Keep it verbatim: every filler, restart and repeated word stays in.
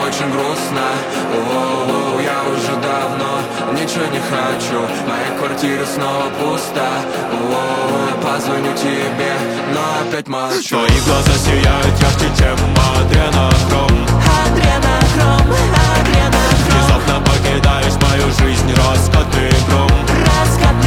очень грустно. О-о-о, я уже давно ничего не хочу. Моя квартира снова пуста. О-о-о, я позвоню тебе, но опять молчу. Твои глаза сияют ярче, чем адренохром. Адренохром, адренохром. Внезапно покидаешь мою жизнь, раскаты гром. Раскаты